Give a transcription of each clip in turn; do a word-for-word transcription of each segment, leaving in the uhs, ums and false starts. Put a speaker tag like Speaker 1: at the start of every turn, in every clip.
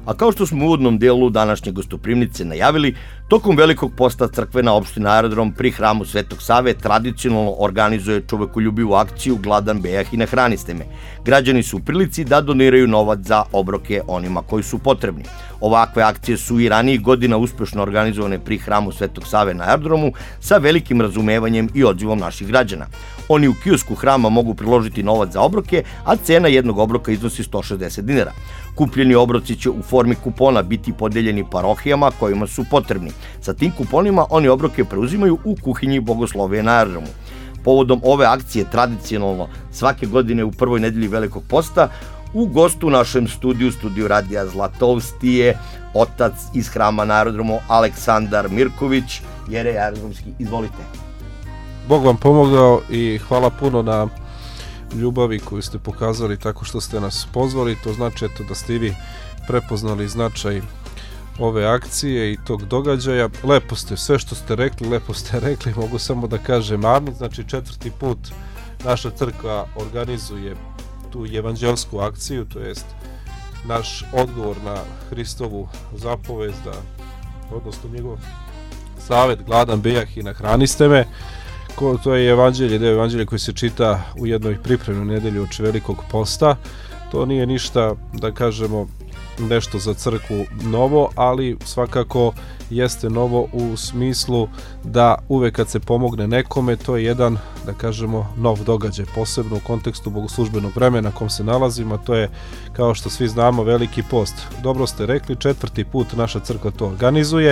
Speaker 1: A kao što smo u uvodnom delu današnje gostoprimnice najavili, tokom Velikog posta crkvena opština Aerodrom pri hramu Svetog Save tradicionalno organizuje čovekoljubivu akciju Gladan bejah i nahraniste me. Građani su u prilici da doniraju novac za obroke onima koji su potrebni. Ovakve akcije su i ranijih godina uspešno organizovane pri hramu Svetog Save na Aerodromu sa velikim razumevanjem i odzivom naših građana. Oni u kiosku hrama mogu priložiti novac za obroke, a cena jednog obroka iznosi sto šezdeset dinara. Kupljeni obroci će u formi kupona biti podeljeni parohijama kojima su potrebni. Sa tim kuponima oni obroke preuzimaju u kuhinji Bogoslovije na Aerodromu. Povodom ove akcije tradicionalno svake godine u prvoj nedelji Velikog posta u gostu u našem studiju, studiju Radija Zlatovsti je otac iz hrama na Aerodromu Aleksandar Mirković. Jerej aerodromski, izvolite.
Speaker 2: Bog vam pomogao i hvala puno na ljubavi koju ste pokazali tako što ste nas pozvali. To znači eto da ste i vi prepoznali značaj ove akcije i tog događaja. Lepo ste, sve što ste rekli, lepo ste rekli, mogu samo da kažem amen. Znači četvrti put naša crkva organizuje tu evanđelsku akciju, to jest naš odgovor na Hristovu zapovest, da, odnosno njegov savet gladan bejah i nahraniste me. Ko, to je evanđelje, deo evanđelja koji se čita u jednoj pripremnoj nedelji uoči Velikog posta. To nije ništa, da kažemo, nešto za crkvu novo, ali svakako jeste novo u smislu da uvek kad se pomogne nekome, to je jedan, da kažemo, nov događaj, posebno u kontekstu bogoslužbenog vremena na kom se nalazimo, to je, kao što svi znamo, Veliki post. Dobro ste rekli, četvrti put naša crkva to organizuje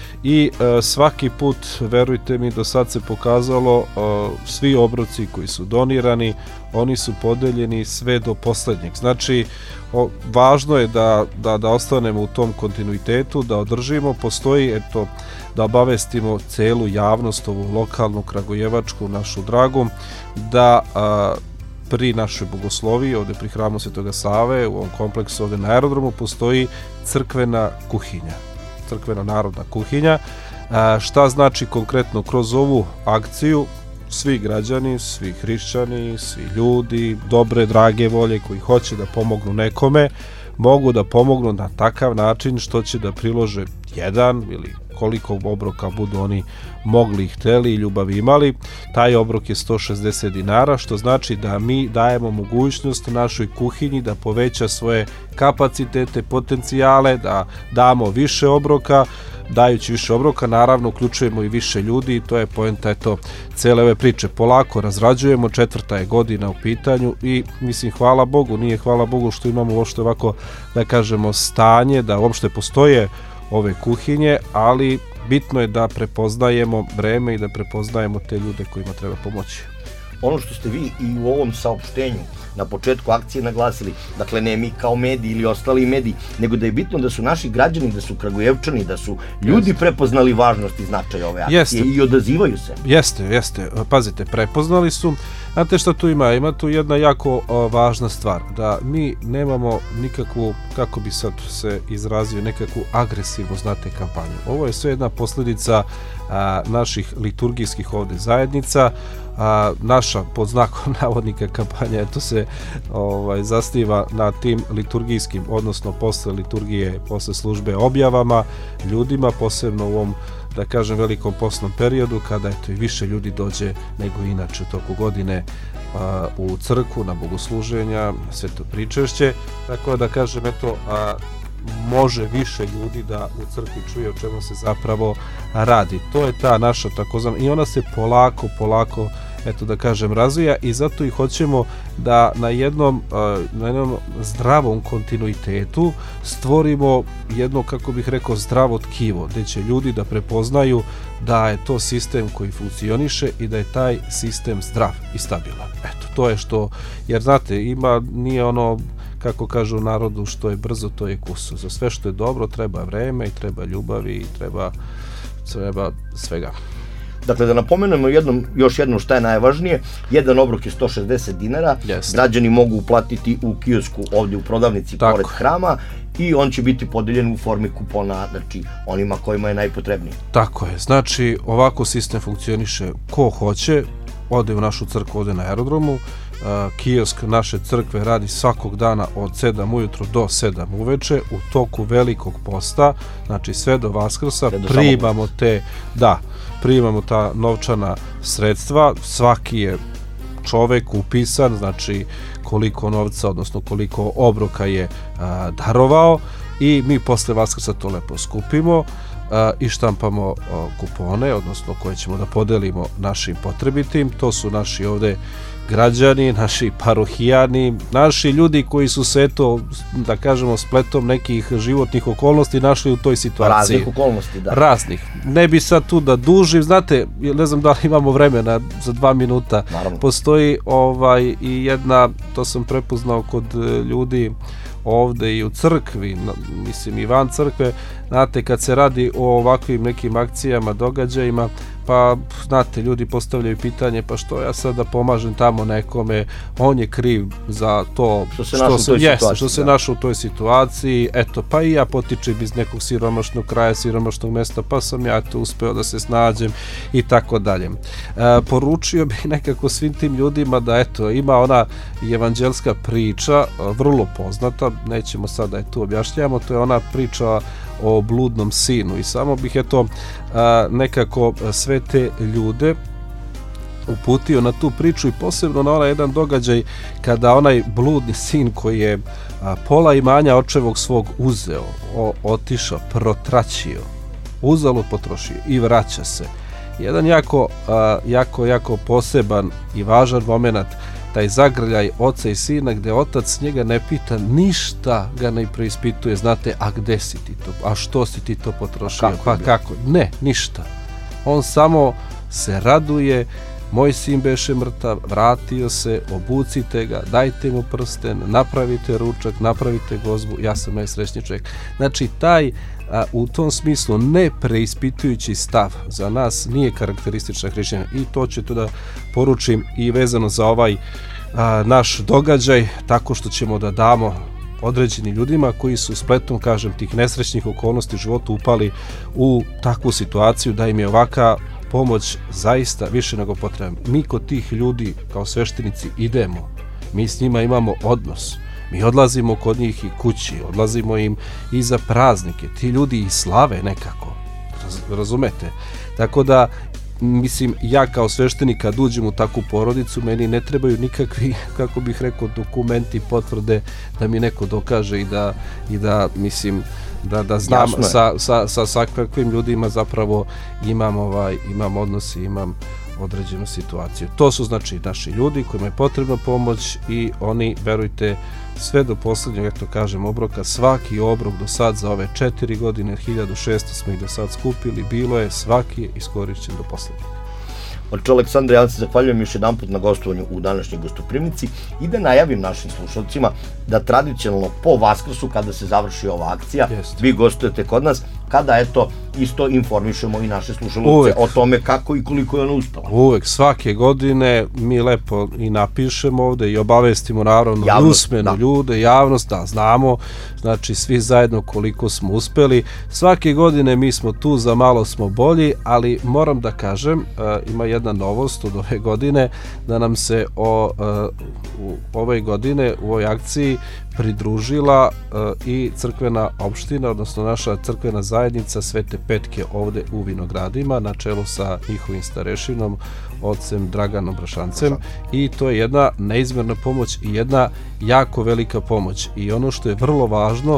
Speaker 2: i e, svaki put, verujte mi, do sad se pokazalo, e, svi obroci koji su donirani, oni su podeljeni sve do poslednjeg. Znači, o, važno je da, da, da ostanemo u tom kontinuitetu, da održimo, postoji, eto, da obavestimo celu javnost, ovu lokalnu, kragujevačku, našu dragu, da a, pri našoj bogosloviji, ovde pri hramu Svetoga Save, u ovom kompleksu ovde na Aerodromu, postoji crkvena kuhinja. Crkvena narodna kuhinja. A, šta znači konkretno kroz ovu akciju? Svi građani, svi hrišćani, svi ljudi, dobre, drage volje koji hoće da pomognu nekome, mogu da pomognu na takav način što će da prilože jedan ili koliko obroka budu oni mogli i hteli i ljubavi imali. Taj obrok je sto šezdeset dinara, što znači da mi dajemo mogućnost našoj kuhinji da poveća svoje kapacitete, potencijale, da damo više obroka. Dajući više obroka, naravno, uključujemo i više ljudi i to je poenta, eto, cele ove priče. Polako razrađujemo, četvrta je godina u pitanju i, mislim, hvala Bogu, nije hvala Bogu što imamo uopšte ovako, da kažemo, stanje, da uopšte postoje ove kuhinje, ali bitno je da prepoznajemo vreme i da prepoznajemo te ljude kojima treba pomoći.
Speaker 1: Ono što ste vi i u ovom saopštenju na početku akcije naglasili, dakle ne mi kao mediji ili ostali mediji, nego da je bitno da su naši građani, da su kragujevčani, da su ljudi jeste. prepoznali važnost i značaj ove akcije jeste. i odazivaju se.
Speaker 2: Jeste, jeste, pazite, prepoznali su. Znate šta tu ima? Ima tu jedna jako o, važna stvar, da mi nemamo nikakvu, kako bi sad se izrazio, nekakvu agresivnu, znate, kampanju. Ovo je sve jedna posljedica a, naših liturgijskih ovde zajednica. A, naša, pod znakom navodnika, kampanja, eto se ovaj, zasniva na tim liturgijskim, odnosno posle liturgije, posle službe objavama, ljudima, posebno u ovom, da kažem, velikom postnom periodu, kada eto i više ljudi dođe nego inače u toku godine a, u crkvu, na bogosluženja, sveto pričešće, tako da kažem, eto, a, može više ljudi da u crkvi čuje o čemu se zapravo radi. To je ta naša takozvana, i ona se polako, polako, eto da kažem, razvija i zato i hoćemo da na jednom, na jednom zdravom kontinuitetu stvorimo jedno, kako bih rekao, zdravo tkivo, gdje će ljudi da prepoznaju da je to sistem koji funkcioniše i da je taj sistem zdrav i stabilan. Eto, to je što, jer znate, ima, nije ono, kako kažu u narodu, što je brzo, to je kuso. Za sve što je dobro treba vreme i treba ljubavi i treba, treba svega.
Speaker 1: Dakle, da napomenemo jednom, još jednom šta je najvažnije, jedan obrok je sto šezdeset dinara, yes. Građani mogu uplatiti u kiosku ovdje u prodavnici Tako. pored hrama i on će biti podeljen u formi kupona, znači onima kojima je najpotrebniji.
Speaker 2: Tako je, znači ovako sistem funkcioniše, ko hoće, ode u našu crkvu, ode na aerodromu. Kiosk naše crkve radi svakog dana od sedam ujutro do sedam uveče u toku velikog posta, znači sve do Vaskrsa primamo te, da, primamo ta novčana sredstva, svaki je čovek upisan, znači koliko novca, odnosno koliko obroka je a, darovao i mi posle Vaskrsa to lepo skupimo a, i štampamo a, kupone, odnosno koje ćemo da podelimo našim potrebitim. To su naši ovde građani, naši parohijani, naši ljudi koji su se, eto, da kažemo, spletom nekih životnih okolnosti našli u toj situaciji.
Speaker 1: Raznih okolnosti, da.
Speaker 2: Raznih. Ne bi sad tu da dužim, znate, ne znam da li imamo vremena za dva minuta.
Speaker 1: Naravno. Postoji
Speaker 2: ovaj i jedna, to sam prepoznao kod ljudi ovde i u crkvi, mislim i van crkve, znate, kad se radi o ovakvim nekim akcijama, događajima, pa znate, ljudi postavljaju pitanje, pa što ja sad da pomažem tamo nekome, on je kriv za to
Speaker 1: što se našao u toj situaciji,
Speaker 2: što se našao u toj situaciji, eto, pa i ja potičem iz nekog siromašnog kraja, siromašnog mesta, pa sam ja to uspeo da se snađem i tako dalje. Poručio bih nekako svim tim ljudima da, eto, ima ona evanđelska priča, vrlo poznata, nećemo sad da je tu objašnjavamo, to je ona priča o bludnom sinu i samo bih eto nekako sve te ljude uputio na tu priču i posebno na onaj jedan događaj kada onaj bludni sin koji je pola imanja očevog svog uzeo, o, otišao, protraćio, uzalud potrošio i vraća se. Jedan jako, jako, jako poseban i važan moment, taj zagrljaj oca i sina gde otac njega ne pita ništa, ga ne preispituje, znate, a gde si ti to, a što si ti to potrošio,
Speaker 1: kako
Speaker 2: pa
Speaker 1: bi?
Speaker 2: kako, ne, ništa. On samo se raduje, moj sin beše mrtav, vratio se, obucite ga, dajte mu prsten, napravite ručak, napravite gozbu, ja sam najsrećniji čovjek. Znači, taj a, u tom smislu ne preispitujući stav za nas nije karakteristična hrišćanina i to ću to da poručim i vezano za ovaj a, naš događaj, tako što ćemo da damo određeni ljudima koji su spletom, kažem, tih nesrećnih okolnosti u životu upali u takvu situaciju da im je ovaka pomoć zaista više nego potrebna. Mi kod tih ljudi kao sveštenici idemo, mi s njima imamo odnos, mi odlazimo kod njih i kući, odlazimo im i za praznike, ti ljudi i slave nekako, Raz, razumete? Tako da, mislim, ja kao sveštenik kad uđem u takvu porodicu, meni ne trebaju nikakvi, kako bih rekao, dokumenti, potvrde da mi neko dokaže i da, i da mislim, da, da znam sa, sa, sa, sa kakvim ljudima zapravo imam, ovaj, imam odnos i imam određenu situaciju. To su znači naši ljudi kojima je potrebna pomoć i oni, verujte, sve do poslednjeg, eto kažem, obroka, svaki obrok do sad za ove četiri godine, hiljadu šesto smo ih do sad skupili, bilo je, svaki je iskorišćen do poslednjeg.
Speaker 1: Oče Aleksandre, ja se zahvaljujem još jedan put na gostovanju u današnjoj gostoprimnici i da najavim našim slušalcima da tradicionalno po Vaskrsu, kada se završi ova akcija, Jest. vi gostujete kod nas, kada eto isto informišemo i naše slušalce o tome kako i koliko je ona uspela.
Speaker 2: Uvek, svake godine mi lepo i napišemo ovde i obavestimo naravno javnost, usmeno da. ljude, javnost, da znamo, znači svi zajedno koliko smo uspeli. Svake godine mi smo tu, za malo smo bolji, ali moram da kažem, uh, ima jedna novost od ove godine, da nam se o, uh, u ove godine u ovoj akciji pridružila uh, i crkvena opština, odnosno naša crkvena zajednica Svete Petke ovde u Vinogradima, na čelu sa njihovim starešinom, ocem Draganom Brašancem, i to je jedna neizmerna pomoć i jedna jako velika pomoć. I ono što je vrlo važno, uh,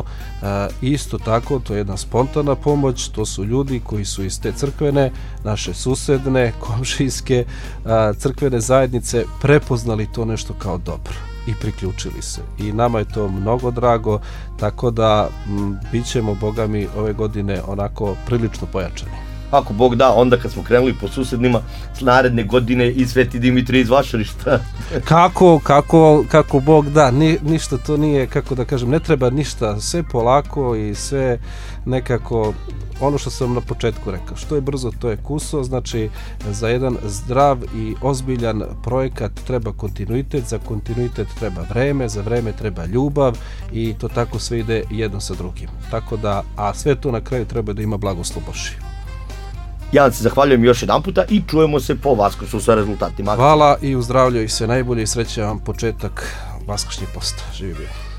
Speaker 2: isto tako, to je jedna spontana pomoć, to su ljudi koji su iz te crkvene, naše susedne, komšijske uh, crkvene zajednice prepoznali to nešto kao dobro i priključili se. I nama je to mnogo drago, tako da m, bit ćemo, Boga mi, ove godine onako prilično pojačani.
Speaker 1: Ako Bog da, onda kad smo krenuli po susednima, s naredne godine i Sveti Dimitrij iz Vašarišta.
Speaker 2: Kako, kako, kako Bog da, ni, ništa to nije, kako da kažem, ne treba ništa, sve polako i sve nekako, ono što sam na početku rekao, što je brzo, to je kuso, znači za jedan zdrav i ozbiljan projekat treba kontinuitet, za kontinuitet treba vreme, za vreme treba ljubav i to tako sve ide jedno sa drugim. Tako da, a sve to na kraju treba da ima blagoslov Božji.
Speaker 1: Ja vam se zahvaljujem još jedan puta i čujemo se po Vaskrsu sa rezultatima.
Speaker 2: Hvala i uzdravljaju se najbolje i sreće vam početak vaskršnjeg posta. Živi bio.